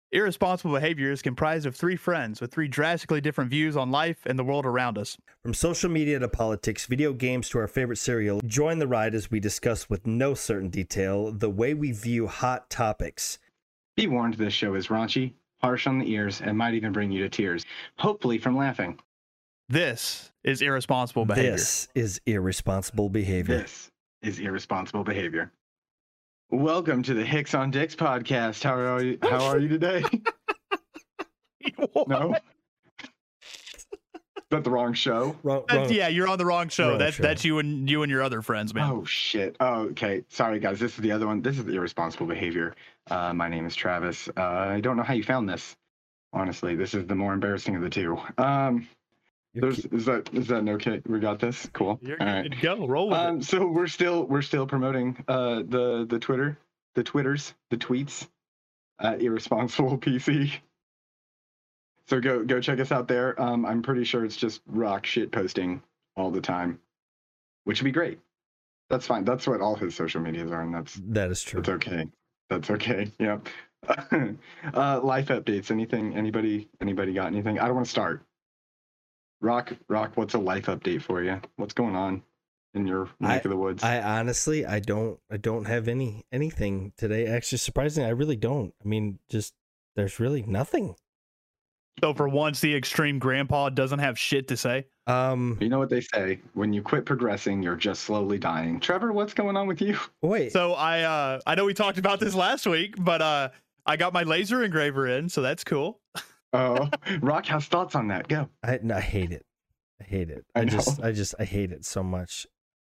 Irresponsible Behavior is comprised of three friends with three drastically different views on life and the world around us. From social media to politics, video games to our favorite cereal, join the ride as we discuss with no certain detail the way we view hot topics. Be warned, this show is raunchy, harsh on the ears, and might even bring you to tears, hopefully from laughing. This is Irresponsible Behavior. This is Irresponsible Behavior. This is Irresponsible Behavior. Welcome to the Hicks on Dicks podcast. How are you today? No? Is that the wrong show? Wrong. Yeah, you're on the wrong show. Wrong show. That's you and your other friends, man. Oh, shit. Oh, okay. Sorry, guys. This is the other one. This is Irresponsible Behavior. My name is Travis. I don't know how you found this. Honestly, this is the more embarrassing of the two. Is that okay? We got this. Cool. You're All good right. to go. Roll with it. So we're still promoting the Twitter, the tweets, Irresponsible PC. So go check us out there. I'm pretty sure it's just rock shit posting all the time, which would be great. That's fine. That's what all his social medias are, and That is true. that's okay. That's okay. Yeah. Life updates. Anything? Anybody got anything? I don't want to start. Rock, what's a life update for you? What's going on in your neck of the woods? I honestly, I don't have anything today. Actually, surprisingly, I really don't. I mean, just there's really nothing. So for once, the extreme grandpa doesn't have shit to say. You know what they say: when you quit progressing, you're just slowly dying. Trevor, what's going on with you? Wait. So I know we talked about this last week, but I got my laser engraver in, so that's cool. Oh, Rock has thoughts on that. Go. I hate it. I hate it. I I hate it so much.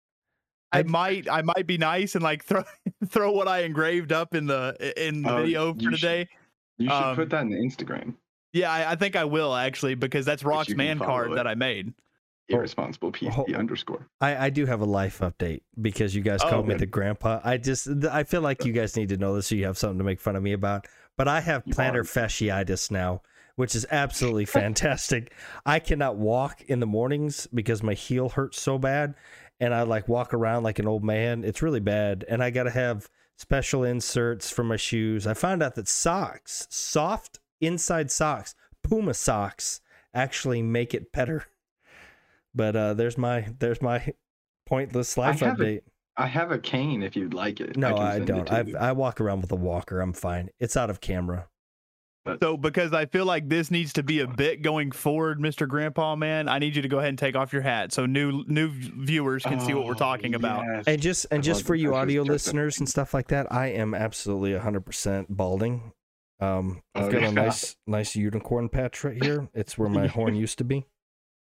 I might be nice and like throw what I engraved up in the video for today. You should put that in the Instagram. Yeah, I think I will actually, because that's Rock's you can man follow card it. that I made. Irresponsible PC underscore. I do have a life update because you guys called me good. the grandpa. I feel like you guys need to know this so you have something to make fun of me about. But I have plantar fasciitis now, which is absolutely fantastic. I cannot walk in the mornings because my heel hurts so bad, and I like walk around like an old man. It's really bad, and I got to have special inserts for my shoes. I found out that socks, soft inside socks, Puma socks, actually make it better. But there's my pointless life update. I have a cane if you'd like it. No, can I send don't. it to you. I walk around with a walker. I'm fine. It's out of camera. So because I feel like this needs to be a bit going forward, Mr. Grandpa Man, I need you to go ahead and take off your hat so new viewers can see what we're talking about. Yes. And just for you I audio just listeners and stuff like that, I am absolutely 100% balding. I've got yeah. a nice unicorn patch right here. It's where my horn used to be.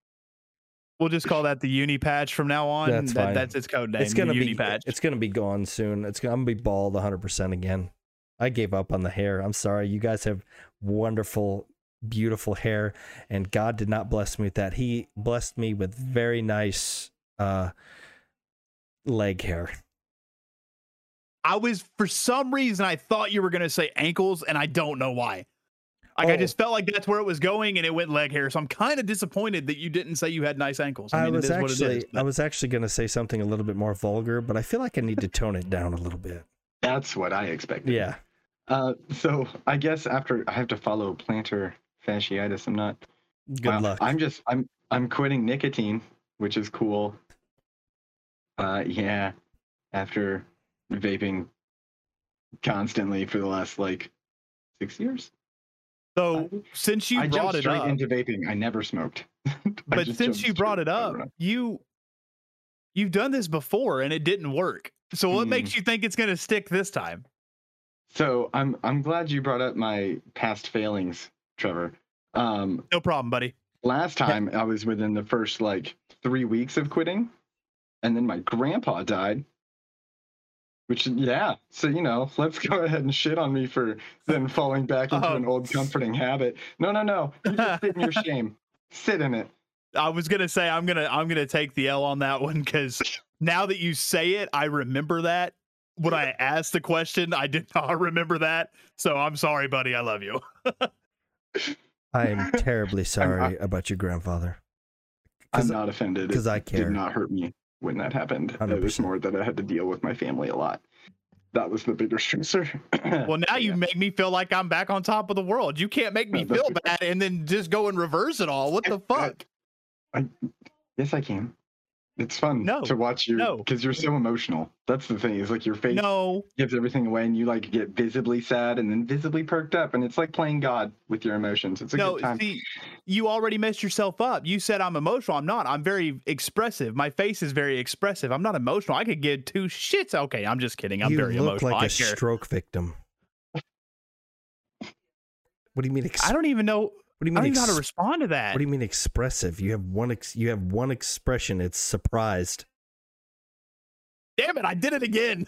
We'll just call that the uni patch from now on. That's fine. That's its code name. It's gonna the be uni patch. It's gonna be gone soon. I'm gonna be bald 100% again. I gave up on the hair. I'm sorry. You guys have wonderful, beautiful hair, and God did not bless me with that. He blessed me with very nice leg hair. For some reason, I thought you were going to say ankles, and I don't know why. I just felt like that's where it was going, and it went leg hair. So I'm kind of disappointed that you didn't say you had nice ankles. I was actually going to say something a little bit more vulgar, but I feel like I need to tone it down a little bit. That's what I expected. Yeah. So I guess after I have to follow plantar fasciitis, I'm not. Good luck. I'm quitting nicotine, which is cool. Yeah. After vaping constantly for the last 6 years. So since you brought it up into vaping, I never smoked. But since you brought it up, you've done this before and it didn't work. So what makes you think it's going to stick this time? So I'm glad you brought up my past failings, Trevor. No problem, buddy. Last time I was within the first 3 weeks of quitting, and then my grandpa died. Which, yeah. So, let's go ahead and shit on me for then falling back into an old comforting habit. No. You just sit in your shame. Sit in it. I was gonna say I'm gonna take the L on that one, because now that you say it, I remember that. When I asked the question, I did not remember that. So I'm sorry, buddy. I love you. I am terribly sorry about your grandfather. I'm not offended. Because I care. It did not hurt me when that happened. 100%. It was more that I had to deal with my family a lot. that was the bigger stressor. Well, now you make me feel like I'm back on top of the world. You can't make me feel bad and then just go and reverse it all. What the fuck? Yes, I can. It's fun to watch you because you're so emotional. That's the thing. Is like your face gives everything away, and you like get visibly sad and then visibly perked up, and it's like playing God with your emotions. It's a good time. See, you already messed yourself up. You said I'm emotional. I'm not. I'm very expressive. My face is very expressive. I'm not emotional. I could give two shits. Okay, I'm just kidding. I'm very emotional. You look like a stroke victim. What do you mean? I don't even know. What do you mean? I don't know how to respond to that. What do you mean expressive? You have one expression. It's surprised. Damn it! I did it again.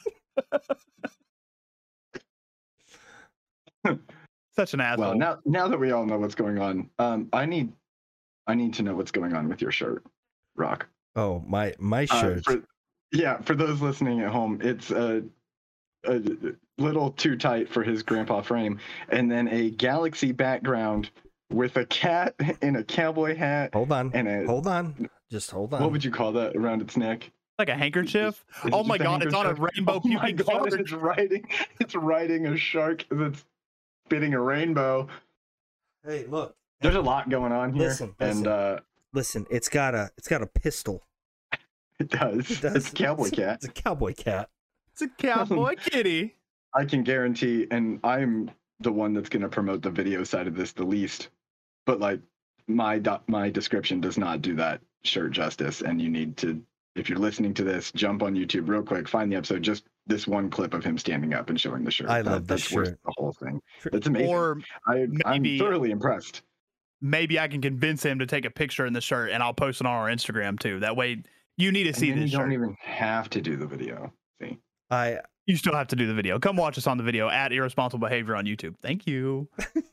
Such an asshole. Well, now that we all know what's going on, I need to know what's going on with your shirt, Rock. Oh, my shirt. For those listening at home, it's a little too tight for his grandpa frame, and then a galaxy background with a cat in a cowboy hat. Hold on. Just hold on. What would you call that around its neck? Like a handkerchief? Oh my god, it's on a rainbow puking shark. It's riding a shark that's spitting a rainbow. Hey, look. There's a lot going on here. Listen, it's got a pistol. It does. It's a cowboy cat. It's a cowboy cat. It's a cowboy kitty. I can guarantee, and I'm the one that's going to promote the video side of this the least, but like my description does not do that shirt justice, and you need to, if you're listening to this, jump on YouTube real quick, find the episode, just this one clip of him standing up and showing the shirt. I love this shirt. Worth the whole thing. It's amazing. Or I'm thoroughly impressed. Maybe I can convince him to take a picture in the shirt, and I'll post it on our Instagram too. That way, you need to see this shirt. You don't even have to do the video. See, you still have to do the video. Come watch us on the video at Irresponsible Behavior on YouTube. Thank you.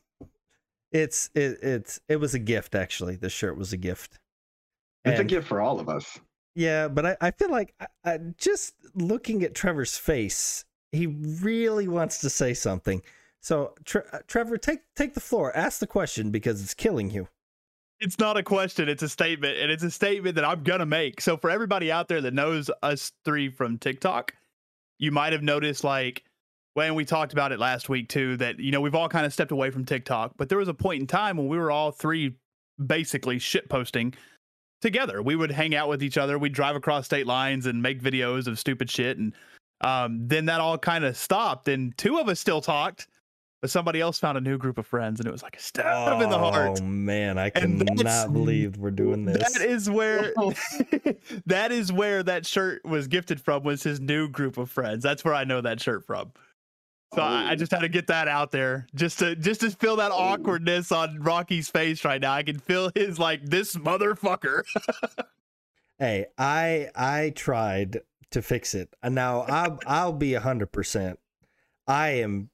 It was a gift, actually. This shirt was a gift. It's a gift for all of us. Yeah, but I feel like just looking at Trevor's face, he really wants to say something. So, Trevor, take the floor. Ask the question because it's killing you. It's not a question. It's a statement. And it's a statement that I'm going to make. So for everybody out there that knows us three from TikTok, you might have noticed, like, when we talked about it last week too, that, you know, we've all kind of stepped away from TikTok, but there was a point in time when we were all three basically shit posting together. We would hang out with each other. We'd drive across state lines and make videos of stupid shit. And then that all kind of stopped, and two of us still talked, but somebody else found a new group of friends, and it was like a stab in the heart. Oh man, I cannot believe we're doing this. That is where that shirt was gifted from, was his new group of friends. That's where I know that shirt from. So I just had to get that out there, just to feel that awkwardness on Rocky's face right now. I can feel his, like, this motherfucker. Hey, I tried to fix it. And now I'll be 100%. I am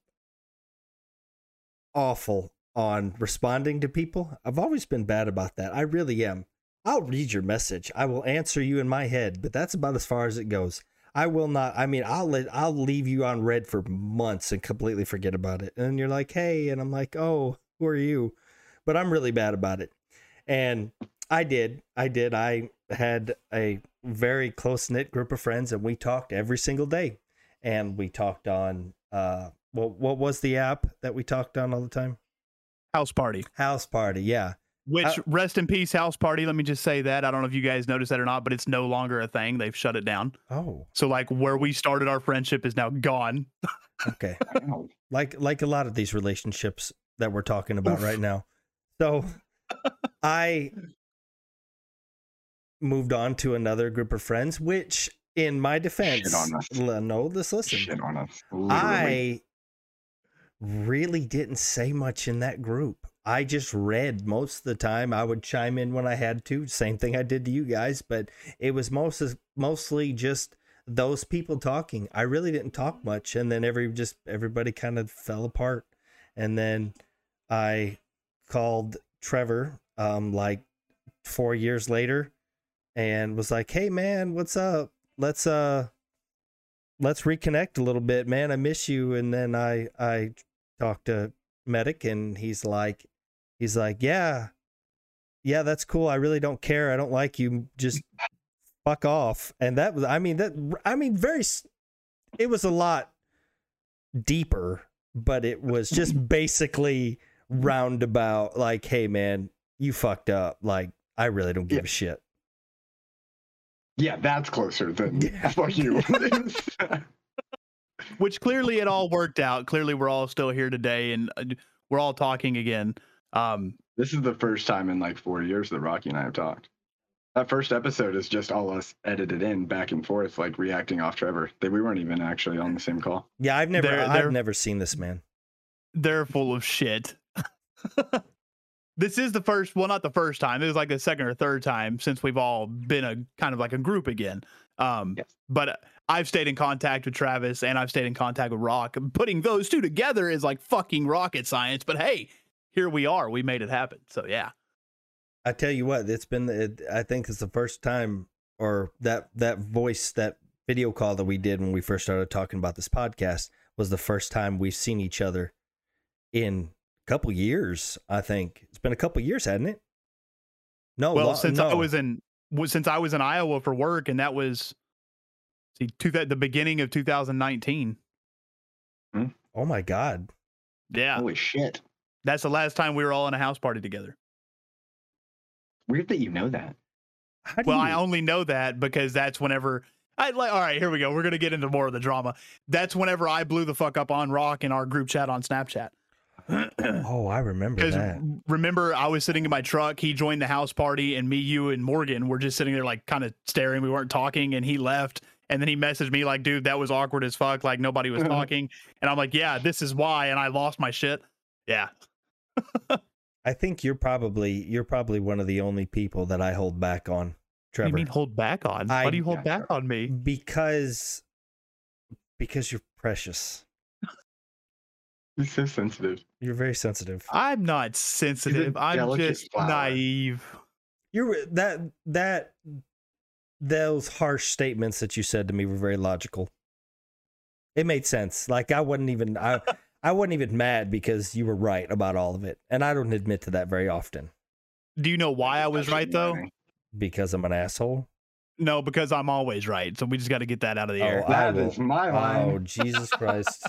awful on responding to people. I've always been bad about that. I really am. I'll read your message. I will answer you in my head, but that's about as far as it goes. I will not. I mean, I'll leave you on red for months and completely forget about it. And you're like, hey, and I'm like, oh, who are you? But I'm really bad about it. And I did. I had a very close knit group of friends, and we talked every single day. And we talked on what was the app that we talked on all the time? House Party. House Party, yeah. Which, rest in peace, House Party. Let me just say that. I don't know if you guys noticed that or not, but it's no longer a thing. They've shut it down. Oh. So, like, where we started our friendship is now gone. Okay. Like a lot of these relationships that we're talking about right now. So, I moved on to another group of friends, which, in my defense, listen. Shit on us. I really didn't say much in that group. I just read most of the time. I would chime in when I had to. Same thing I did to you guys, but it was mostly just those people talking. I really didn't talk much, and then everybody kind of fell apart. And then I called Trevor like 4 years later and was like, "Hey man, what's up? Let's reconnect a little bit, man. I miss you." And then I talked to Medic, and he's like, yeah, that's cool. I really don't care. I don't like you. Just fuck off. And that was, it was a lot deeper, but it was just basically roundabout. Like, hey man, you fucked up. Like, I really don't give a shit. Yeah, that's closer than fuck you. Which clearly it all worked out. Clearly we're all still here today and we're all talking again. This is the first time in like 4 years that Rocky and I have talked. That first episode is just all us edited in back and forth, like reacting off Trevor. We weren't even actually on the same call. Yeah, I've never seen this, man. They're full of shit. This is the first, well, not the first time. It was like the second or third time since we've all been a kind of like a group again. Yes. But I've stayed in contact with Travis and I've stayed in contact with Rock. Putting those two together is like fucking rocket science. But hey, here we are. We made it happen. So yeah. I tell you what, I think it's the first time, or that voice, that video call that we did when we first started talking about this podcast was the first time we've seen each other in a couple years. I think it's been a couple years, hasn't it? No, well, since I was in Iowa for work, and that was the beginning of 2019. Oh my God. Yeah. Holy shit. That's the last time we were all in a house party together. Weird that you know that. I only know that because that's whenever all right, here we go. We're going to get into more of the drama. That's whenever I blew the fuck up on Rock in our group chat on Snapchat. Oh, I remember that. Remember, I was sitting in my truck. He joined the house party, and me, you, and Morgan were just sitting there, like, kind of staring. We weren't talking, and he left. And then he messaged me, like, dude, that was awkward as fuck. Like, nobody was talking. And I'm like, yeah, this is why. And I lost my shit. Yeah. I think you're probably one of the only people that I hold back on, Trevor. What do you mean hold back on? Why do you hold back on me? Because you're precious. He's so sensitive. You're very sensitive. I'm not sensitive. I'm just naive. You're those harsh statements that you said to me were very logical. It made sense. Like I wasn't even mad because you were right about all of it. And I don't admit to that very often. Do you know why I was right though? Because I'm an asshole? No, because I'm always right. So we just got to get that out of the air. That is my line. Oh, Jesus Christ.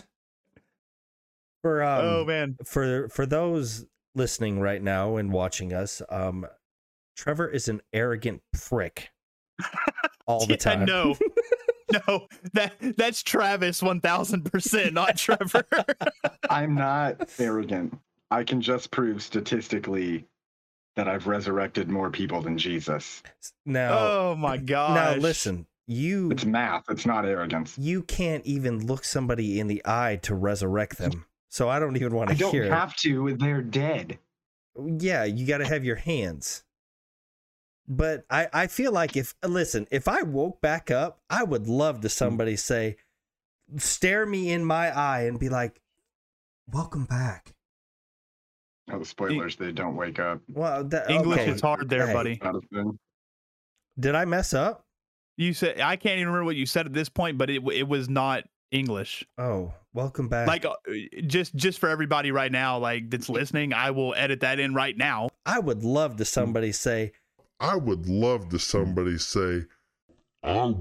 Oh man. For those listening right now and watching us, Trevor is an arrogant prick all the time. No. No, that's Travis 1000%, not Trevor. I'm not arrogant. I can just prove statistically that I've resurrected more people than Jesus. Now, oh my gosh. Now listen, it's math. It's not arrogance. You can't even look somebody in the eye to resurrect them. So I don't even want to hear it. I don't have to. They're dead. Yeah, you got to have your hands. But I feel like if I woke back up, I would love to somebody stare me in my eye and be like, welcome back. Oh, spoilers, they don't wake up. Well, English is hard there, buddy. Did I mess up? You said, I can't even remember what you said at this point, but it was not English. Oh, welcome back. Like just for everybody right now, like that's listening, I will edit that in right now. I would love to somebody say, I would love to somebody say. Oh,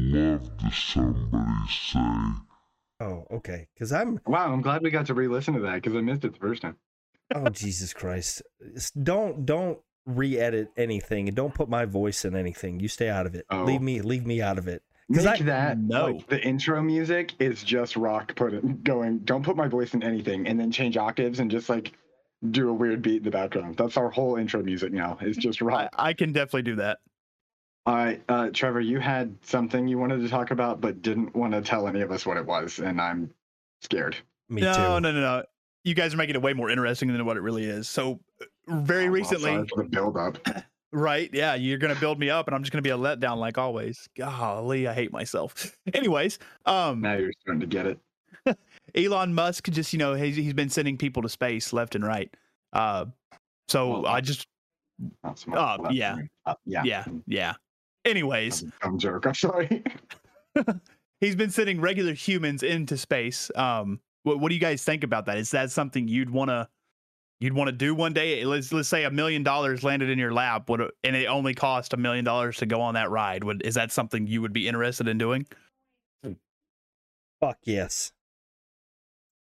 okay. Because I'm glad we got to re-listen to that because I missed it the first time. Oh, Jesus Christ. Don't re-edit anything and don't put my voice in anything. You stay out of it. Oh. Leave me out of it. Like the intro music is just Rock going, don't put my voice in anything, and then change octaves and just like do a weird beat in the background. That's our whole intro music now. It's just Rock. I can definitely do that. All right, Trevor, you had something you wanted to talk about, but didn't want to tell any of us what it was, and I'm scared. Me too. No. You guys are making it way more interesting than what it really is. So very recently, sorry for the build up. Right? Yeah, you're gonna build me up, and I'm just gonna be a letdown like always. Golly, I hate myself. Anyways, now you're starting to get it. Elon Musk just, he's been sending people to space left and right. I just, yeah. Anyways, I'm joke. I'm sorry. He's been sending regular humans into space. What do you guys think about that? Is that something you'd want to do one day? Let's say $1 million landed in your lap, and it only cost $1 million to go on that ride. Is that something you would be interested in doing? Fuck yes.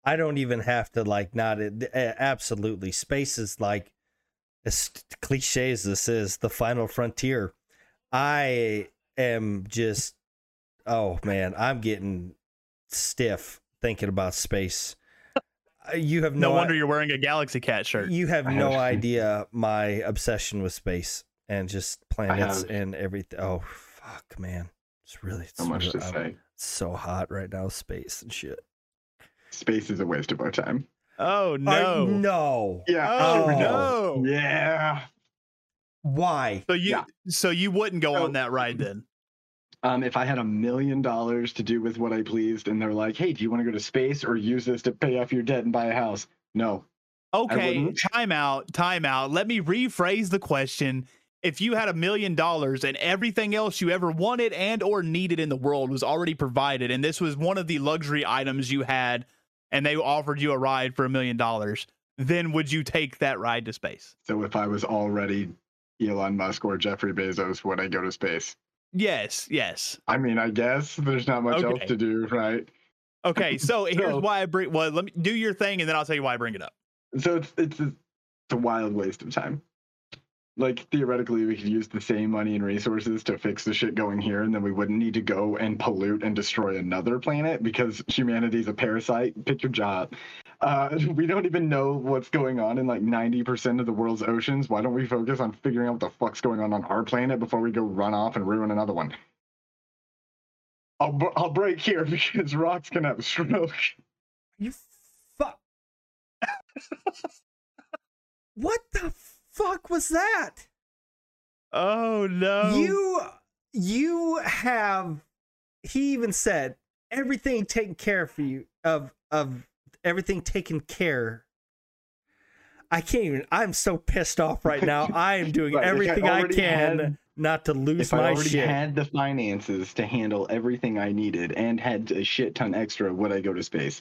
I don't even have to like not absolutely. Space is like, as cliche as this is, the final frontier. I am just, oh man, I'm getting stiff thinking about space. You have No wonder you're wearing a Galaxy Cat shirt. You have no idea my obsession with space and just planets and everything. Oh fuck, man, it's so much to say. It's so hot right now, space and shit. Space is a waste of our time. Oh no! No! Yeah. Oh no! Yeah. Why? So you wouldn't go on that ride then? If I had $1 million to do with what I pleased, and they're like, "Hey, do you want to go to space or use this to pay off your debt and buy a house?" No. Okay, time out. Let me rephrase the question. If you had $1 million and everything else you ever wanted and or needed in the world was already provided, and this was one of the luxury items you had, and they offered you a ride for $1 million, then would you take that ride to space? So if I was already Elon Musk or Jeffrey Bezos, would I go to space? Yes. I mean, I guess there's not much else to do, right? Okay, so here's why I bring. Well, let me do your thing, and then I'll tell you why I bring it up. So it's a wild waste of time. Like, theoretically, we could use the same money and resources to fix the shit going here, and then we wouldn't need to go and pollute and destroy another planet because humanity's a parasite. Pick your job. We don't even know what's going on in like 90% of the world's oceans. Why don't we focus on figuring out what the fuck's going on our planet before we go run off and ruin another one? I'll break here because Rock's gonna have a stroke. You fuck. What the fuck was that? Oh no. You have, he even said, everything taken care for you, of everything taken care. I can't even, I'm so pissed off right now. I am doing everything I can not to lose my shit. If I already had the finances to handle everything I needed and had a shit ton extra, would I go to space?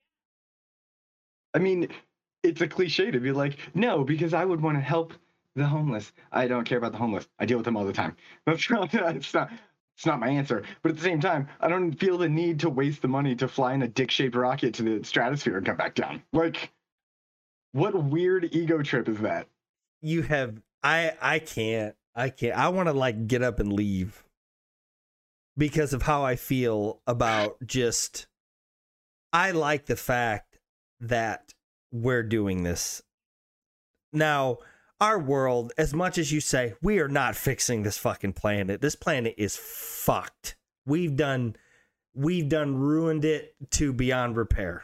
I mean, it's a cliche to be like, no, because I would want to help the homeless. I don't care about the homeless. I deal with them all the time. It's not my answer. But at the same time, I don't feel the need to waste the money to fly in a dick-shaped rocket to the stratosphere and come back down. Like, what weird ego trip is that? You have, I can't. I want to like get up and leave because of how I feel about just, I like the fact that we're doing this. Now, our world, as much as you say, we are not fixing this fucking planet. This planet is fucked. We've done ruined it to beyond repair.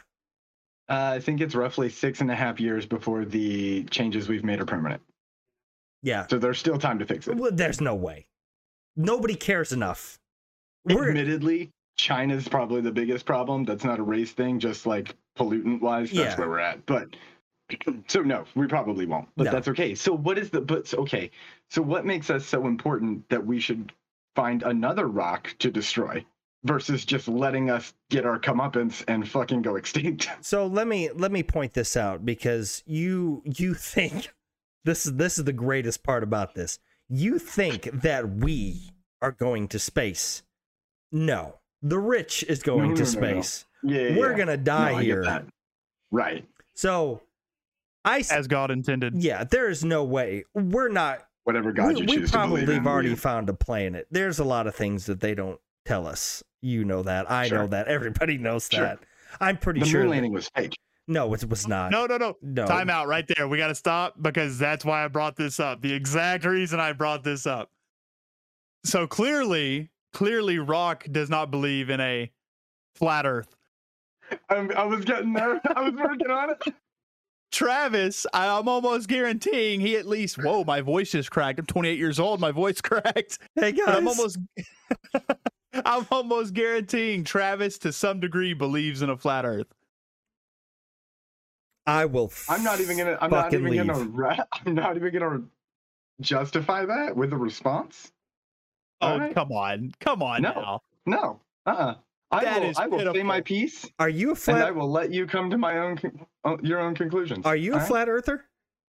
I think it's roughly 6.5 years before the changes we've made are permanent. Yeah. So there's still time to fix it. Well, there's no way. Nobody cares enough. Admittedly, China's probably the biggest problem. That's not a race thing, just like pollutant-wise, that's where we're at. But so no, we probably won't. But that's okay. So what is okay. So what makes us so important that we should find another rock to destroy versus just letting us get our comeuppance and fucking go extinct? So let me point this out, because you think this is the greatest part about this. You think that we are going to space. No. The rich is going to space. No. Yeah, we're gonna die here. Right. So as God intended. Yeah, there is no way. We're not. Whatever God you choose to believe in. We probably have already found a planet. There's a lot of things that they don't tell us. You know that. I know that. Everybody knows that. I'm pretty sure the moon landing was fake. No, it was not. No. Time out right there. We got to stop, because that's why I brought this up. The exact reason I brought this up. So clearly Rock does not believe in a flat Earth. I was getting there. I was working on it. Travis, I'm almost guaranteeing he at least, whoa, my voice just cracked. I'm 28 years old. My voice cracked. Hey guys. I'm almost guaranteeing Travis to some degree believes in a flat Earth. I'm not even gonna justify that with a response. Oh, right. Come on now. No. I will say my piece. Are you a flat? And I will let you come to your own conclusions. Are you a flat earther?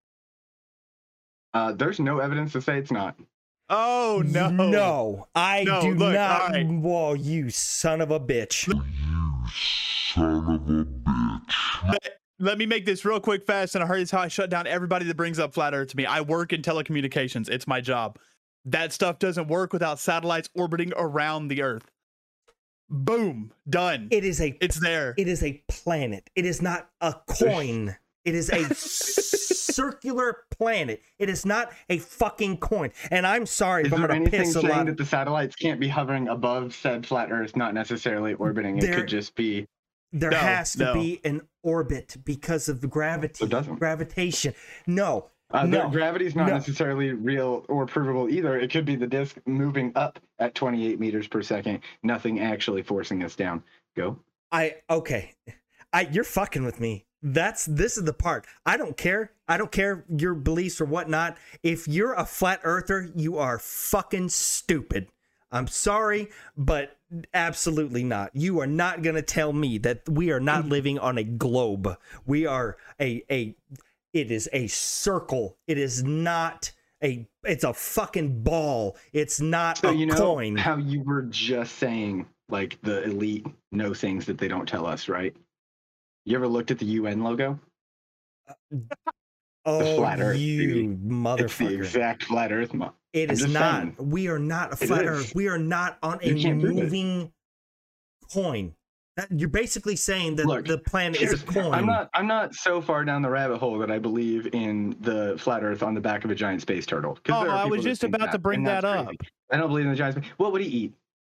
There's no evidence to say it's not. Oh no. No, I do look, not. Right. Whoa, you son of a bitch. You son of a bitch. Let me make this real quick, fast, and I heard it's how I shut down everybody that brings up flat Earth to me. I work in telecommunications. It's my job. That stuff doesn't work without satellites orbiting around the Earth. Boom, done. It's there. It is a planet. It is not a coin. It is a circular planet. It is not a fucking coin. And I'm sorry if I'm going to piss a lot. Saying that the satellites can't be hovering above said flat Earth, not necessarily orbiting? It could just be. There has to be an orbit because of the gravitation. No. Gravity is not necessarily real or provable either. It could be the disk moving up at 28 meters per second, nothing actually forcing us down. Go. You're fucking with me. This is the part. I don't care your beliefs or whatnot. If you're a flat earther, you are fucking stupid. I'm sorry, but absolutely not. You are not going to tell me that we are not living on a globe. We are it is a circle. It is not it's a fucking ball. It's not a coin. How you were just saying, like, the elite know things that they don't tell us, right? You ever looked at the UN logo? The flat Earth, you motherfucker. It's the exact flat Earth. It is not. Saying. We are not a flat Earth. We are not on a moving coin. You're basically saying that the planet is a coin. I'm not so far down the rabbit hole that I believe in the flat Earth on the back of a giant space turtle. Oh, I was just about to bring that up. I don't believe in the giant space. What would he eat?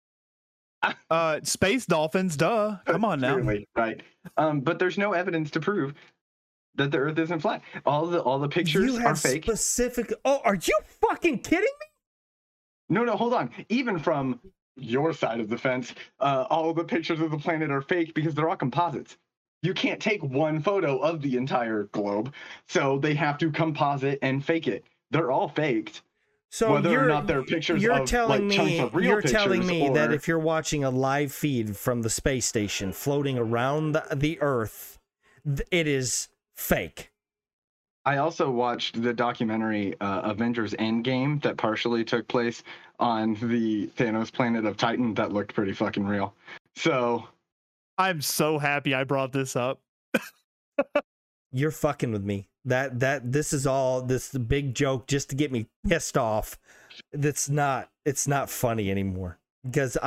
Space dolphins, duh. Come on now. Right. But there's no evidence to prove that the Earth isn't flat. All the pictures are fake. Oh, are you fucking kidding me? No, hold on. Even from your side of the fence, all the pictures of the planet are fake because they're all composites. You can't take one photo of the entire globe, so they have to composite and fake it. They're all faked. So whether or not they're pictures of chunks of real pictures, telling me that if you're watching a live feed from the space station floating around the Earth, it is fake. I also watched the documentary Avengers Endgame that partially took place on the Thanos planet of Titan that looked pretty fucking real. So I'm so happy I brought this up. You're fucking with me. This is all this big joke just to get me pissed off. It's not funny anymore because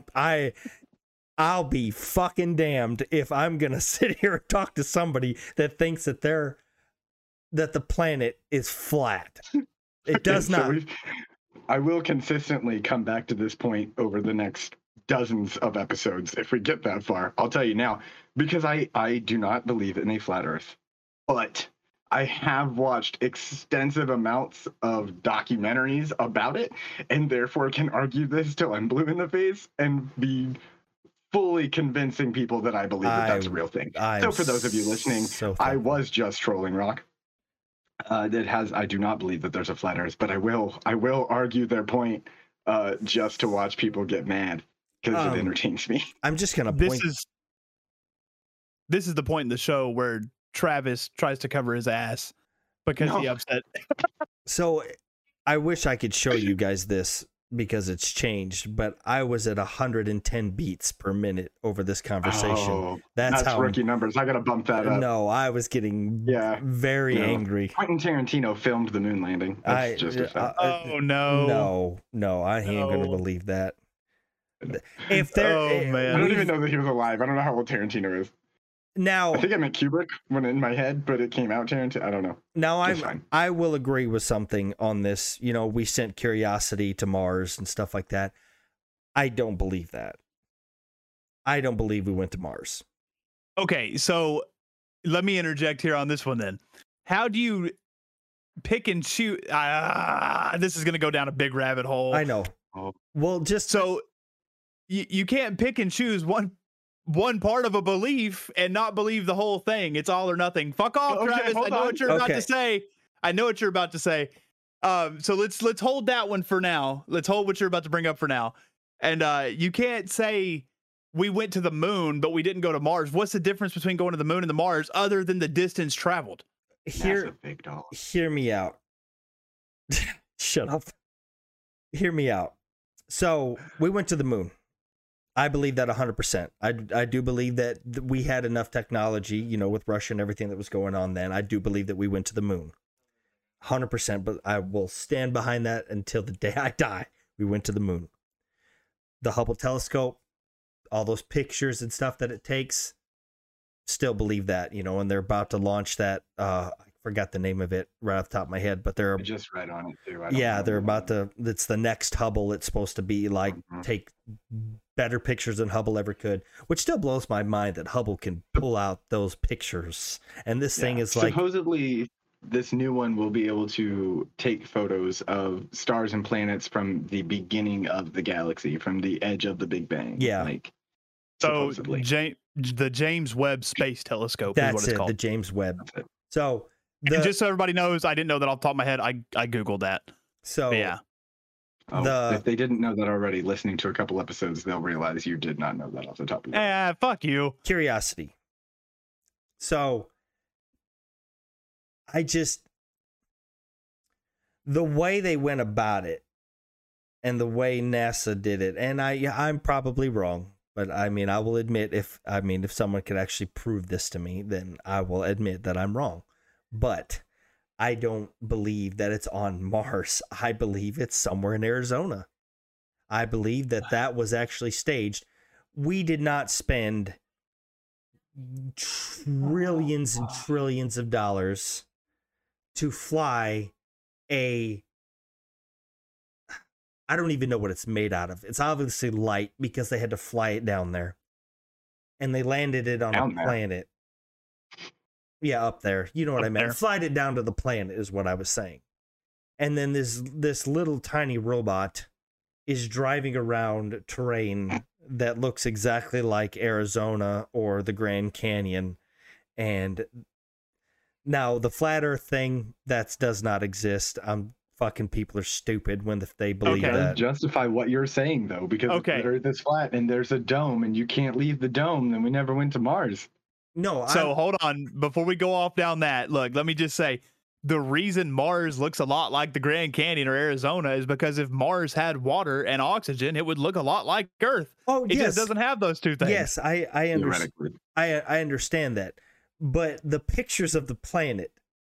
I'll be fucking damned if I'm gonna sit here and talk to somebody that thinks that the planet is flat. It does not. I will consistently come back to this point over the next dozens of episodes if we get that far. I'll tell you now, because I do not believe in a flat Earth, but I have watched extensive amounts of documentaries about it, and therefore can argue this till I'm blue in the face and be fully convincing people that I believe that that's a real thing. So for those of you listening, I was just trolling Rock. I do not believe that there's a flat Earth, but I will argue their point just to watch people get mad because it entertains me. I'm just gonna point. This is the point in the show where Travis tries to cover his ass because he upset. So I wish I could show you guys this because it's changed, but I was at 110 beats per minute over this conversation. Oh, that's how rookie numbers. I gotta bump that up. No, I was getting very angry. Quentin Tarantino filmed the moon landing. That's just a fact. No, I ain't gonna believe that. If there, man, I don't even know that he was alive. I don't know how old Tarantino is. Now, I think I meant Kubrick when in my head, but it came out Tarantino. I don't know. Now, I will agree with something on this. You know, we sent Curiosity to Mars and stuff like that. I don't believe that. I don't believe we went to Mars. Okay, so let me interject here on this one then. How do you pick and choose? This is going to go down a big rabbit hole. I know. Well, just so you can't pick and choose one part of a belief and not believe the whole thing. It's all or nothing. Fuck off, Travis. I know what you're about to say. I know what you're about to say. So let's hold that one for now. Let's hold what you're about to bring up for now. And you can't say we went to the moon, but we didn't go to Mars. What's the difference between going to the moon and the Mars other than the distance traveled? Hear me out. Shut up. Hear me out. So we went to the moon. I believe that 100%. I do believe that we had enough technology, you know, with Russia and everything that was going on then. I do believe that we went to the moon. 100%, but I will stand behind that until the day I die. We went to the moon. The Hubble telescope, all those pictures and stuff that it takes, still believe that, you know, and they're about to launch that. I forgot the name of it right off the top of my head, but they're I just read on it too. yeah, they're about to. It's the next Hubble. It's supposed to be like take better pictures than Hubble ever could, which still blows my mind that Hubble can pull out those pictures. And this thing is like supposedly this new one will be able to take photos of stars and planets from the beginning of the galaxy, from the edge of the Big Bang. Yeah. Like, So supposedly. the James Webb Space Telescope is that's what it's it, called. the James Webb. That's it. So And just so everybody knows, I didn't know that off the top of my head. I Googled that. so But yeah. Oh, if they didn't know that already, listening to a couple episodes, they'll realize you did not know that off the top of your head. Fuck you. Curiosity. So the way they went about it and the way NASA did it, and I'm probably wrong, but I mean, I will admit if someone could actually prove this to me, then I will admit that I'm wrong. But I don't believe that it's on Mars. I believe it's somewhere in Arizona. I believe that was actually staged. We did not spend trillions and trillions of dollars to fly I don't even know what it's made out of. It's obviously light because they had to fly it down there. And they landed it on a planet. Yeah, up there. You know what I meant. Flight it down to the planet is what I was saying. And then this little tiny robot is driving around terrain that looks exactly like Arizona or the Grand Canyon. And now the flat earth thing, that does not exist. Fucking people are stupid when they believe that. Justify what you're saying though, because if the Earth is flat and there's a dome and you can't leave the dome, then we never went to Mars. No. So hold on, before we go off down that, look, let me just say, the reason Mars looks a lot like the Grand Canyon or Arizona is because if Mars had water and oxygen, it would look a lot like Earth. Oh, it just doesn't have those two things. Yes, I understand. I understand that, but the pictures of the planet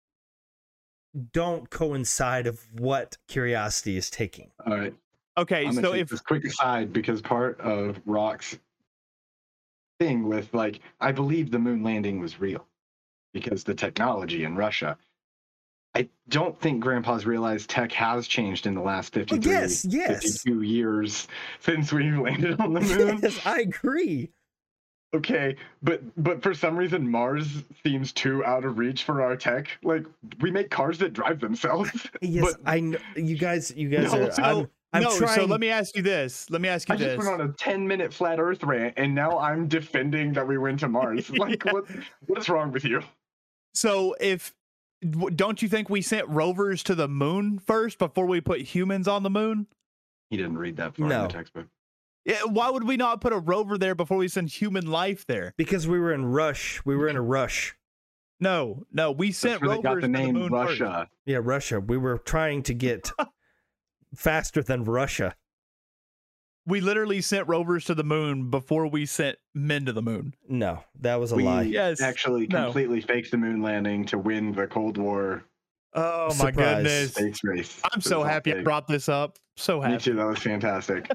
don't coincide of what Curiosity is taking. All right. Okay, so if this quick aside, because part of Rock's thing with I believe the moon landing was real because the technology in Russia. I don't think Grandpa's realized tech has changed in the last 52 years since we've landed on the moon. Yes, I agree. Okay, but for some reason Mars seems too out of reach for our tech. Like, we make cars that drive themselves. Yes, I know. You guys are. So, I'm trying. So let me ask you this. I just went on a 10-minute flat Earth rant, and now I'm defending that we went to Mars. Like, what is wrong with you? So don't you think we sent rovers to the moon first before we put humans on the moon? He didn't read that far in the textbook. Yeah, why would we not put a rover there before we send human life there? Because we were in rush. We were in a rush. No, we sent rovers got the name to the moon Russia. First. Yeah, Russia. We were trying to get faster than Russia. We literally sent rovers to the moon before we sent men to the moon. No, that was a we lie. Yes, actually completely faked the moon landing to win the Cold War. Oh my Surprise. goodness! Space race. I'm so happy I brought this up. So happy. Me too. That was fantastic.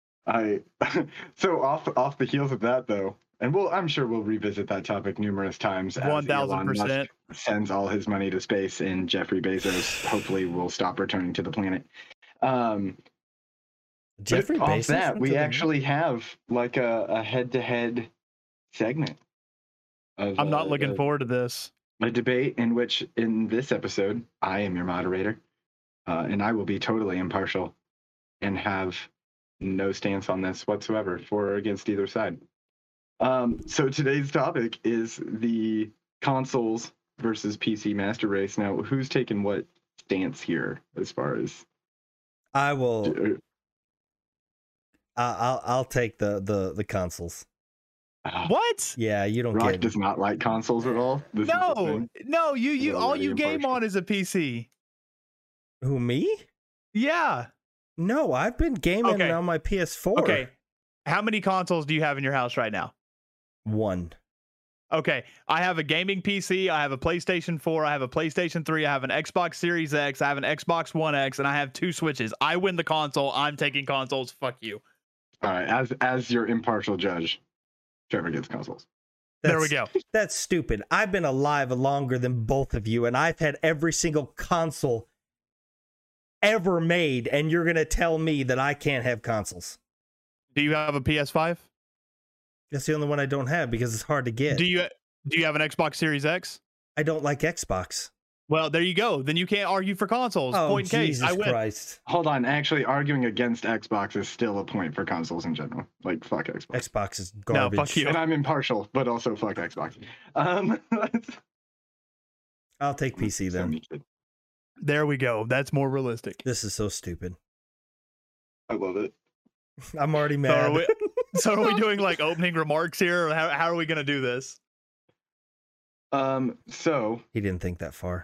So off the heels of that though, and I'm sure we'll revisit that topic numerous times. 1000%. Sends all his money to space, and Jeffrey Bezos hopefully will stop returning to the planet. Jeffrey Bezos. Off that we actually have like a head-to-head segment. I'm not looking forward to this. A debate in which, in this episode, I am your moderator, and I will be totally impartial and have no stance on this whatsoever, for or against either side. So today's topic is the consoles versus PC master race. Now, who's taking what stance here as far as? I will. I'll take the consoles. What? Yeah, you don't Rock get. does not like consoles at all. No, you all you game impartial. on is a PC. Who, me? Yeah. No, I've been gaming Okay. on my PS4. Okay. How many consoles do you have in your house right now? One. Okay, I have a gaming PC, I have a PlayStation 4, I have a PlayStation 3, I have an Xbox Series X, I have an Xbox One X, and I have 2 Switches. I win the console. I'm taking consoles. Fuck you. All right, as your impartial judge, Trevor gets consoles. There we go. That's stupid. I've been alive longer than both of you, and I've had every single console ever made, and you're going to tell me that I can't have consoles. Do you have a PS5? That's the only one I don't have because it's hard to get. Do you have an Xbox Series X? I don't like Xbox. Well, there you go. Then you can't argue for consoles. Oh, Point in case. Jesus I win. Christ. Hold on, actually, arguing against Xbox is still a point for consoles in general. Like, fuck Xbox. Xbox is garbage. No, fuck you. And I'm impartial, but also fuck Xbox. I'll take PC then. There we go. That's more realistic. This is so stupid. I love it. I'm already So mad. are we doing like opening remarks here, or how are we gonna do this? So He didn't think that far.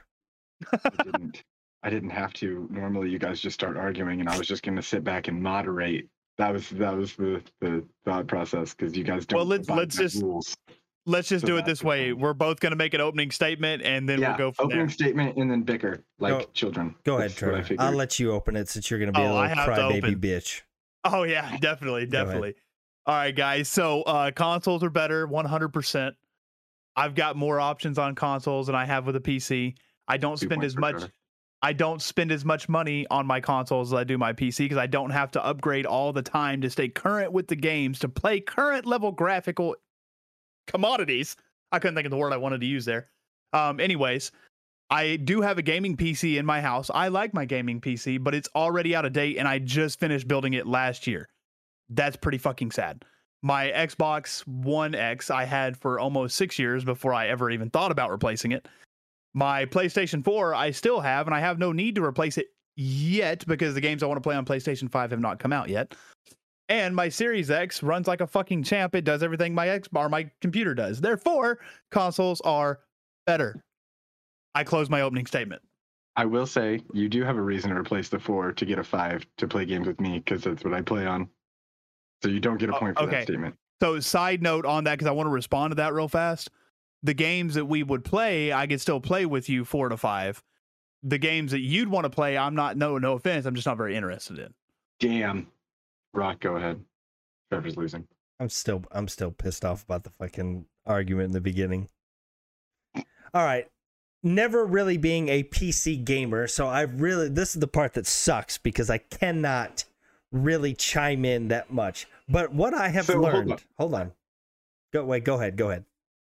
I didn't have to. Normally, you guys just start arguing, and I was just gonna sit back and moderate. That was the thought process because you guys don't. Well, let's abide by just rules. let's just So do it that's this the way. thing. We're both gonna make an opening statement, and then Yeah, we'll go from opening there. statement and then bicker like Go- children. Go ahead, That's what I Trevor. figured. I'll let you open it since you're going to be a Oh, I little have to crybaby open. bitch. Oh yeah, definitely. Go ahead. All right, guys. So consoles are better, 100%. I've got more options on consoles than I have with a PC. I don't 2 spend points as for much. Trevor. I don't spend as much money on my consoles as I do my PC because I don't have to upgrade all the time to stay current with the games, to play current level graphical commodities. I couldn't think of the word I wanted to use there. Anyways, I do have a gaming PC in my house. I like my gaming PC, but it's already out of date and I just finished building it last year. That's pretty fucking sad. My Xbox One X I had for almost 6 years before I ever even thought about replacing it. My PlayStation 4 I still have, and I have no need to replace it yet because the games I want to play on PlayStation 5 have not come out yet. And my Series X runs like a fucking champ. It does everything my computer does. Therefore, consoles are better. I close my opening statement. I will say you do have a reason to replace the 4 to get a 5 to play games with me because that's what I play on. So you don't get a point for okay. that statement. So side note on that, because I want to respond to that real fast. The games that we would play, I could still play with you 4 to 5. The games that you'd want to play, I'm not, no offense, I'm just not very interested in. Damn. Rock, go ahead. Trevor's losing. I'm still pissed off about the fucking argument in the beginning. All right. Never really being a PC gamer, so this is the part that sucks because I cannot really chime in that much. But what I have learned, hold on. Go ahead.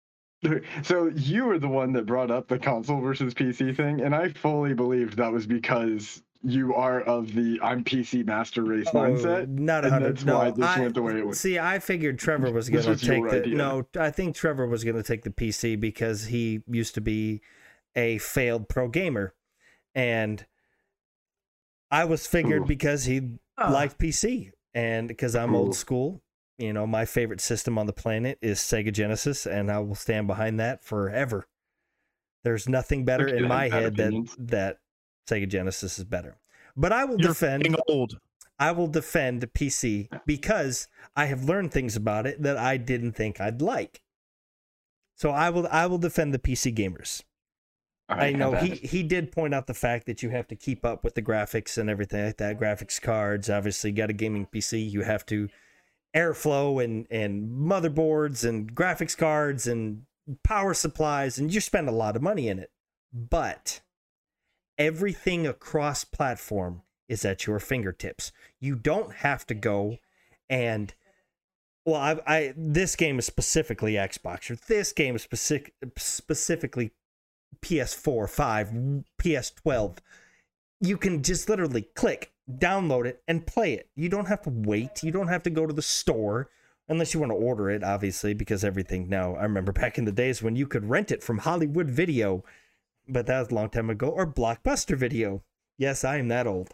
So you were the one that brought up the console versus PC thing, and I fully believed that was because you are of the I'm PC master race mindset. Not and 100. that's No, why this went the way it went. See, I figured Trevor was going This to was take your the. idea. No, I think Trevor was going to take the PC because he used to be a failed pro gamer, and I was figured Ooh. because he liked PC, and because I'm old school. You know, my favorite system on the planet is Sega Genesis, and I will stand behind that forever. There's nothing better Okay, in my I have bad head opinions. that Sega Genesis is better. But I will You're defend. fucking old. I will defend PC because I have learned things about it that I didn't think I'd like. So I will defend the PC gamers. All right, I know have at it. he did point out the fact that you have to keep up with the graphics and everything like that. Graphics cards, obviously, got a gaming PC. You have to airflow and motherboards and graphics cards and power supplies, and you spend a lot of money in it. But everything across platform is at your fingertips. You don't have to go and this game is specifically Xbox, or this game is specifically PS4, 5, PS12. You can just literally click, download it, and play it. You don't have to wait. You don't have to go to the store unless you want to order it, obviously, because everything now. I remember back in the days when you could rent it from Hollywood Video, but that was a long time ago, or Blockbuster Video. Yes, I am that old.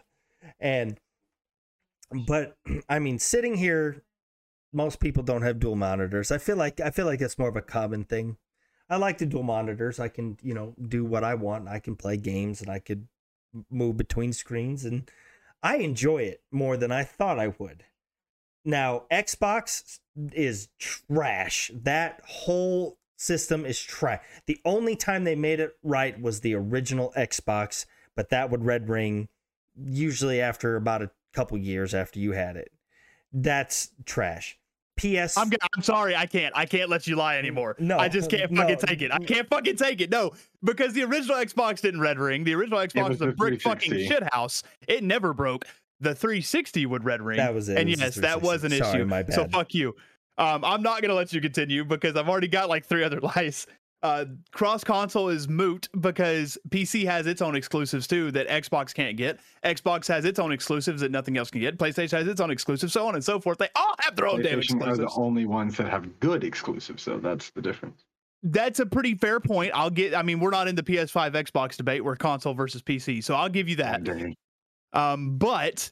But I mean, sitting here, most people don't have dual monitors. I feel like that's more of a common thing. I like the dual monitors. I can, do what I want. I can play games and I could move between screens, and I enjoy it more than I thought I would. Now, Xbox is trash. That whole system is trash. The only time they made it right was the original Xbox, but that would red ring usually after about a couple years after you had it. That's trash. PS. I'm sorry, I can't let you lie anymore. No, I just can't fucking take it. I can't fucking take it. No, because the original Xbox didn't red ring. The original Xbox was a brick fucking shithouse. It never broke. The 360 would red ring. That was it. And It was yes, the that was an 360. Sorry, issue. my bad. So fuck you. I'm not gonna let you continue because I've already got like 3 other lies. Cross console is moot because PC has its own exclusives too that Xbox can't get. Xbox has its own exclusives that nothing else can get. PlayStation has its own exclusives, so on and so forth. They all have their own damn PlayStation are exclusives. the only ones that have good exclusives, so that's the difference. That's a pretty fair point. I mean, we're not in the PS5 Xbox debate. We're console versus PC, so I'll give you that. But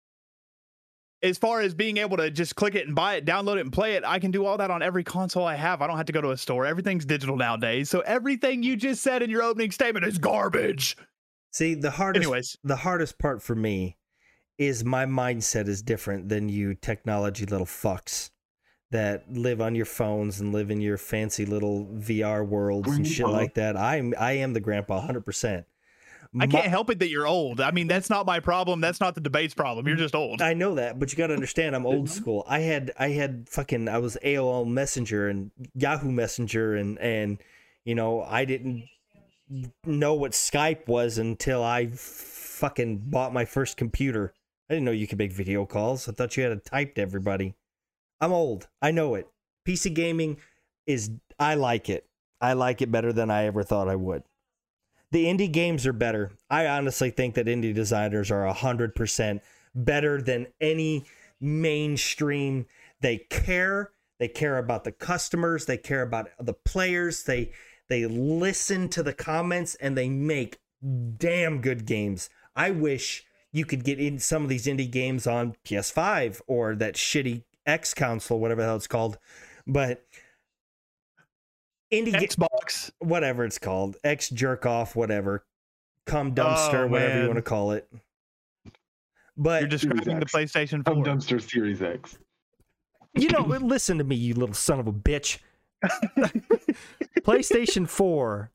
as far as being able to just click it and buy it, download it and play it, I can do all that on every console I have. I don't have to go to a store. Everything's digital nowadays. So everything you just said in your opening statement is garbage. See, the hardest part for me is my mindset is different than you technology little fucks that live on your phones and live in your fancy little VR worlds and shit like that. I am the grandpa 100%. I can't help it that you're old. I mean, that's not my problem. That's not the debate's problem. You're just old. I know that, but you got to understand, I'm old school. I was AOL Messenger and Yahoo Messenger, and you know, I didn't know what Skype was until I fucking bought my first computer. I didn't know you could make video calls. I thought you had to type to everybody. I'm old. I know it. PC gaming I like it. I like it better than I ever thought I would. The indie games are better. I honestly think that indie designers are 100% better than any mainstream. They care. They care about the customers. They care about the players. They listen to the comments and they make damn good games. I wish you could get in some of these indie games on PS5 or that shitty X console, whatever the hell it's called. But indie Xbox, whatever it's called, X jerk off, whatever, cum dumpster, whatever you want to call it. But you're describing the PlayStation 4. Cum dumpster Series X. You know, listen to me, you little son of a bitch. PlayStation 4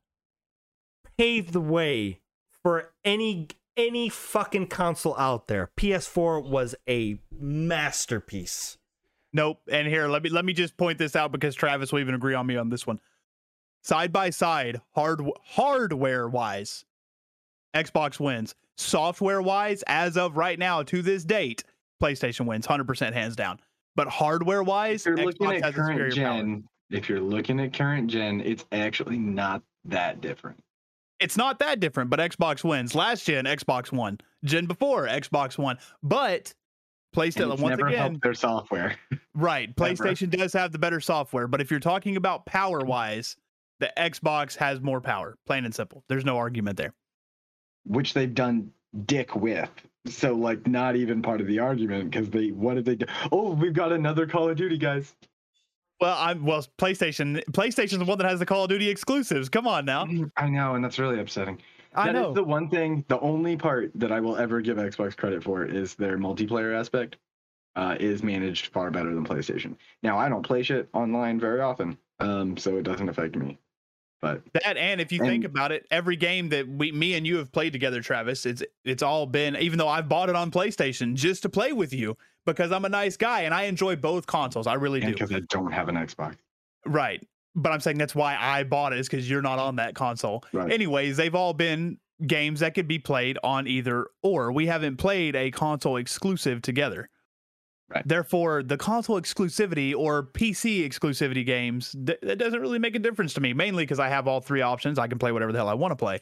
paved the way for any fucking console out there. PS4 was a masterpiece. Nope. And here, let me just point this out because Travis will even agree on me on this one. Side by side, hardware wise, Xbox wins. Software wise, as of right now, to this date, PlayStation wins 100% hands down. But hardware wise, Xbox has superior power. If you're looking at current gen, it's actually not that different. It's not that different, but Xbox wins. Last gen, Xbox won. Gen before, Xbox won. But PlayStation, once again, their software. Right. PlayStation does have the better software, but if you're talking about power wise, the Xbox has more power, plain and simple. There's no argument there. Which they've done dick with. So, like, not even part of the argument because what did they do? Oh, we've got another Call of Duty, guys. Well, PlayStation's the one that has the Call of Duty exclusives. Come on now. I know, and that's really upsetting. I know. That is the one thing, the only part that I will ever give Xbox credit for is their multiplayer aspect is managed far better than PlayStation. Now, I don't play shit online very often, so it doesn't affect me. But that, and if you think about it, every game that me and you have played together, Travis, it's all been, even though I've bought it on PlayStation just to play with you because I'm a nice guy and I enjoy both consoles. I really do. Because I don't have an Xbox. Right. But I'm saying that's why I bought it, is because you're not on that console. Right. Anyways, they've all been games that could be played on either or. We haven't played a console exclusive together. Right. Therefore, the console exclusivity or PC exclusivity games, that doesn't really make a difference to me, mainly because I have all three options. I can play whatever the hell I want to play.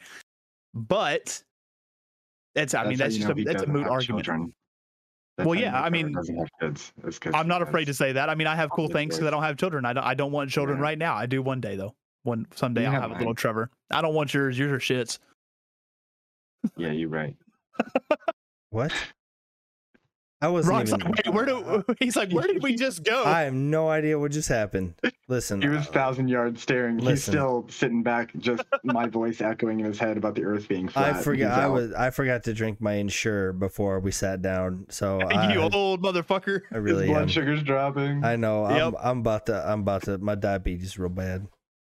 But that's a moot argument. Well, yeah, I mean, I'm not afraid to say that. I mean, I have cool things because I don't have children. I don't want children right now. I do one day, though. Someday I'll have a little Trevor. I don't want yours. Yours are shits. Yeah, you're right. What? I wasn't Rock's even. like, wait, he's like, where did we just go? I have no idea what just happened. Listen, He was 1,000 yards staring. He's listen. still sitting back, just my voice echoing in his head about the Earth being flat. He's out. I forgot to drink my Ensure before we sat down. So you old motherfucker. I His really blood am. sugar's dropping. I know. Yep. I'm about to. My diabetes is real bad.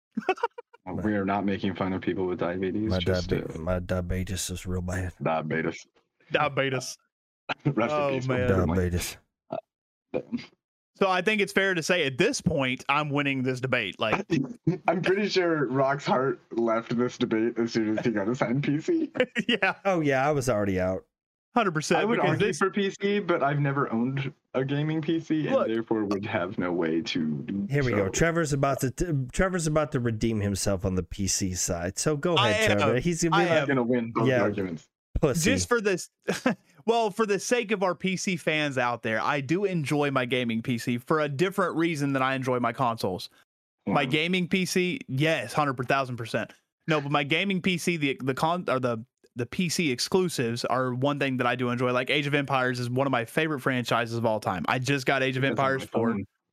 We are not making fun of people with diabetes. My diabetes is real bad. Diabetes. Diabetes. Rest Oh, in peace. man. Diabetes. So I think it's fair to say at this point, I'm winning this debate. Like, I'm pretty sure Rock's heart left this debate as soon as he got assigned PC. yeah, Oh yeah, I was already out. 100%. I would because argue this, for PC, but I've never owned a gaming PC and Look. therefore would have no way to do Here we go. so. Trevor's about to redeem himself on the PC side. So go ahead, I am. Trevor. He's gonna be I like I'm gonna win both Yeah. arguments. pussy. just for this, well, for the sake of our PC fans out there, I do enjoy my gaming PC for a different reason than I enjoy my consoles. My gaming PC, yes, 100,000%. No, but my gaming PC, the PC exclusives are one thing that I do enjoy. Like Age of Empires is one of my favorite franchises of all time. I just got Age of Empires 4.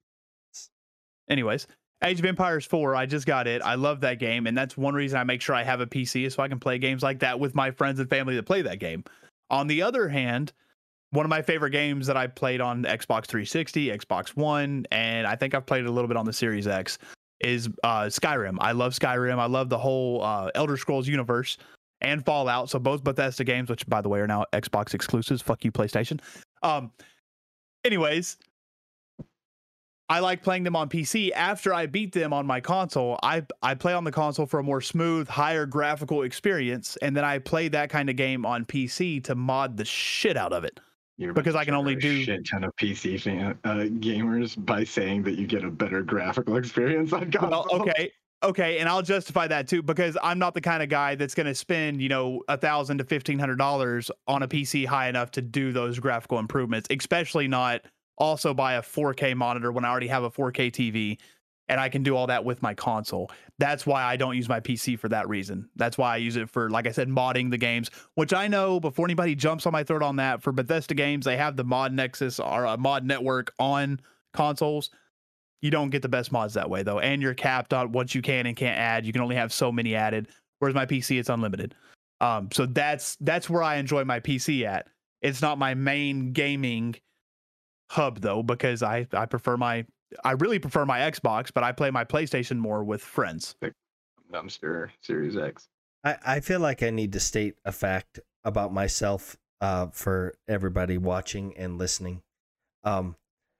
Anyways, Age of Empires 4, I just got it. I love that game, and that's one reason I make sure I have a PC is so I can play games like that with my friends and family that play that game. On the other hand, one of my favorite games that I played on Xbox 360, Xbox One, and I think I've played a little bit on the Series X is Skyrim. I love Skyrim. I love the whole Elder Scrolls universe and Fallout. So both Bethesda games, which by the way are now Xbox exclusives. Fuck you, PlayStation. Anyways, I like playing them on PC. After I beat them on my console, I play on the console for a more smooth, higher graphical experience, and then I play that kind of game on PC to mod the shit out of it. You're Because about I can to only trigger a do- shit ton of PC gamers by saying that you get a better graphical experience on console. Well, okay, and I'll justify that too because I'm not the kind of guy that's going to spend $1,000 to $1,500 on a PC high enough to do those graphical improvements, especially not also buy a 4K monitor when I already have a 4K TV and I can do all that with my console. That's why I don't use my PC for that reason. That's why I use it for, like I said, modding the games, which I know before anybody jumps on my throat on that, for Bethesda games, they have the mod Nexus or a mod network on consoles. You don't get the best mods that way though. And you're capped on what you can and can't add. You can only have so many added. Whereas my PC, it's unlimited. So that's where I enjoy my PC at. It's not my main gaming hub though, because I really prefer my Xbox, but I play my PlayStation more with friends. Dumpster Series X. I feel like I need to state a fact about myself for everybody watching and listening. I'm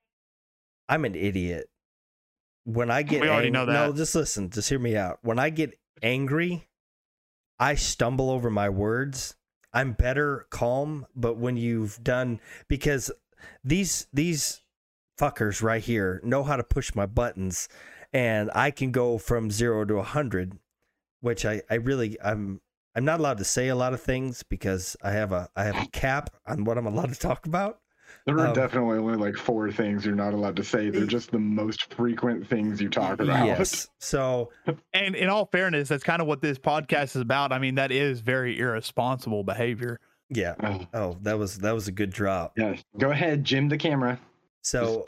an idiot. When I get We already know that. No, just listen. Just hear me out. When I get angry, I stumble over my words. I'm better calm, but when you've done, because these fuckers right here know how to push my buttons, and I can go from 0 to 100, which I'm not allowed to say a lot of things because I have a cap on what I'm allowed to talk about. There are definitely only like 4 things you're not allowed to say. They're just the most frequent things you talk about. Yes. So, And in all fairness, that's kind of what this podcast is about. I mean, that is very irresponsible behavior. yeah. Oh, that was a good drop. Yeah. Go ahead, Jim the camera. So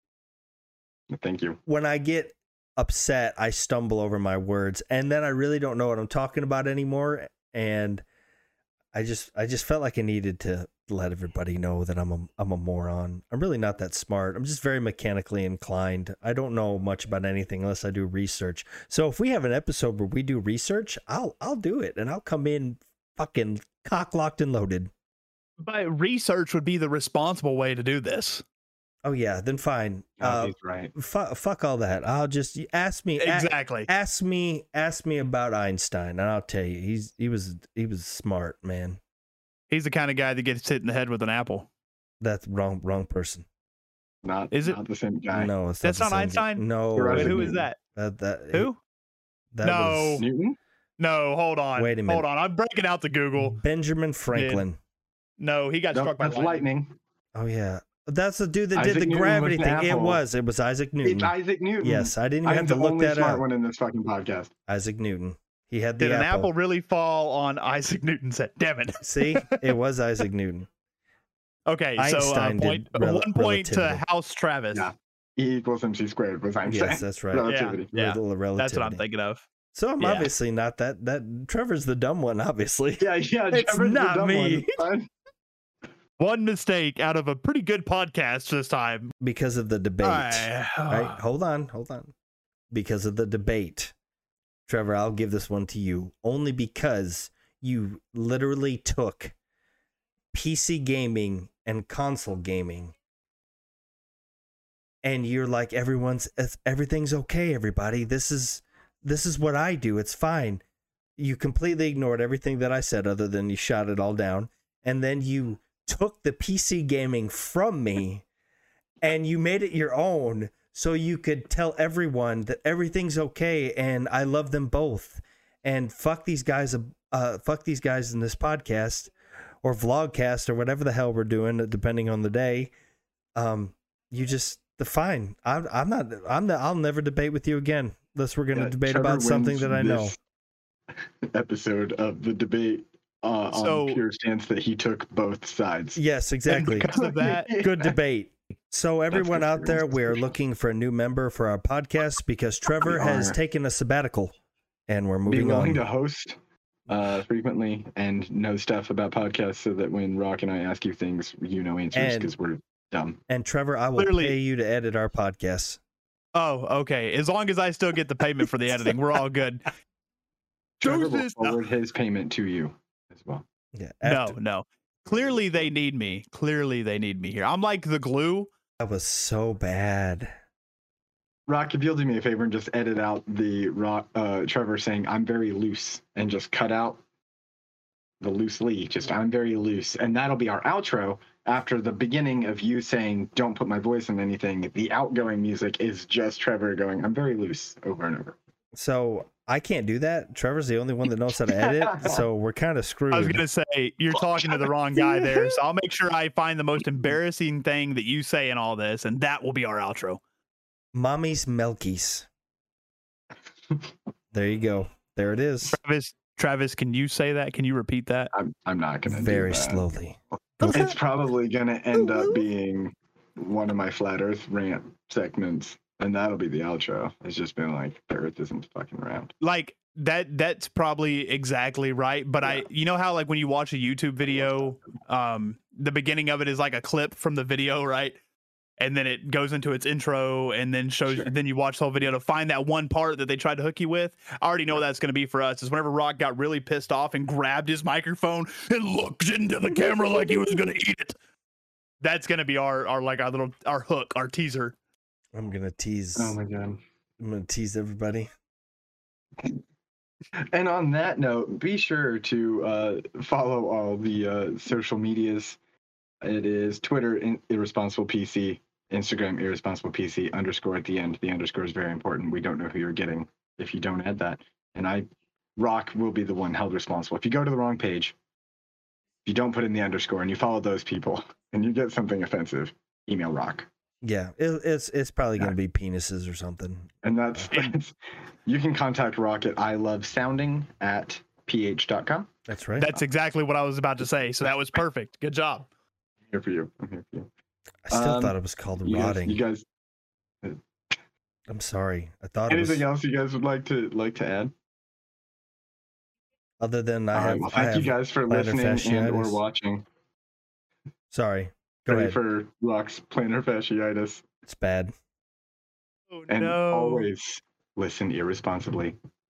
Thank you. when I get upset, I stumble over my words, and then I really don't know what I'm talking about anymore. And I just felt like I needed to let everybody know that I'm a moron. I'm really not that smart. I'm just very mechanically inclined. I don't know much about anything unless I do research. So if we have an episode where we do research, I'll do it, and I'll come in fucking cock locked and loaded. But research would be the responsible way to do this. Oh yeah, then fine. He's right. Fuck all that. I'll just ask me Exactly. Ask me about Einstein, and I'll tell you, he was smart, man. He's the kind of guy that gets hit in the head with an apple. That's wrong person. Is it? Not the same guy? No, it's That's the not same guy. Einstein? No, You're right. Wait, Isaac who is Newton. that? Who? Who? That No. was Newton? No, hold on. Wait a minute. Hold on. I'm breaking out the Google. Benjamin Franklin. No, he got Nope, struck by that's lightning. lightning. Oh yeah, that's the dude that Isaac did the Newton gravity with an thing. It apple. was Isaac Newton. It's Isaac Newton. Yes, I didn't even I'm have to the look only that smart up. one in this fucking podcast. Isaac Newton. He had the Did an apple. apple really fall on Isaac Newton's head? Damn it. See, it was Isaac Newton. Okay, Einstein so did 1 point to relativity. House Travis. Yeah. E equals MC squared was Einstein. Yes, that's right. Relativity. Yeah. Relativity. That's what I'm thinking of. So I'm Yeah. obviously not that Trevor's the dumb one, obviously. Yeah. It's Trevor's the not dumb me. one. It's fine. One mistake out of a pretty good podcast this time. Because of the debate. Alright. Right? Hold on. Because of the debate. Trevor, I'll give this one to you. Only because you literally took PC gaming and console gaming. And you're like, everything's okay, everybody. This is what I do. It's fine. You completely ignored everything that I said other than you shot it all down. And then you took the PC gaming from me and you made it your own so you could tell everyone that everything's okay and I love them both. And fuck these guys in this podcast or vlogcast or whatever the hell we're doing, depending on the day. Fine. I'll never debate with you again unless we're going to debate Trevor about something wins that I know. this episode of the debate on pure stance that he took both sides. Yes, exactly. And because of that, Good debate. So everyone good out for there, you. we're looking for a new member for our podcast because Trevor has taken a sabbatical and we're Be moving willing on. to host frequently and know stuff about podcasts so that when Rock and I ask you things, you know answers because we're dumb. And Trevor, I will Clearly- pay you to edit our podcast. Oh, okay. As long as I still get the payment for the editing, we're all good. Trevor will Deuces. forward his payment to you as well. Yeah. No. Clearly they need me. Clearly they need me here. I'm like the glue. That was so bad. Rock, if you'll do me a favor and just edit out the Trevor saying I'm very loose and just cut out the loosely, just I'm very loose. And that'll be our outro after the beginning of you saying don't put my voice in anything. The outgoing music is just Trevor going I'm very loose over and over. So I can't do that. Trevor's the only one that knows how to edit. So we're kind of screwed. I was gonna say you're talking to the wrong guy there, so I'll make sure I find the most embarrassing thing that you say in all this, and that will be our outro. Mommy's Melkies. There you go. There it is. Travis, can you say that? Can you repeat that? I'm not gonna Very do that. slowly. It's probably gonna end up being one of my flat Earth rant segments, and that'll be the outro. It's just been like the Earth isn't fucking round. Like that's probably exactly right. But you know how like when you watch a YouTube video, the beginning of it is like a clip from the video, right? And then it goes into its intro and then shows, then you watch the whole video to find that one part that they tried to hook you with. I already know what that's going to be for us is whenever Rock got really pissed off and grabbed his microphone and looked into the camera like he was going to eat it. That's going to be our hook, our teaser. I'm gonna tease. Oh my god. I'm gonna tease everybody. And on that note, be sure to follow all the social medias. It is Twitter, Irresponsible PC, Instagram, Irresponsible PC, _ at the end. The underscore is very important. We don't know who you're getting if you don't add that. And Rock will be the one held responsible. If you go to the wrong page, if you don't put in the underscore and you follow those people and you get something offensive, email Rock. Yeah, it's probably gonna be penises or something. And that's you can contact Rock at ilovesounding@ph.com. That's right. That's exactly what I was about to say. So that was perfect. Good job. I'm here for you. I'm here for you. I still thought it was called rotting. You guys I'm sorry. I thought it was. anything else you guys would like to add? Other than All right, well, thank you guys for plantar listening and or fasciitis. watching. Sorry. Go Ready ahead. for Rock's plantar fasciitis. It's bad. Oh, And no. always listen irresponsibly.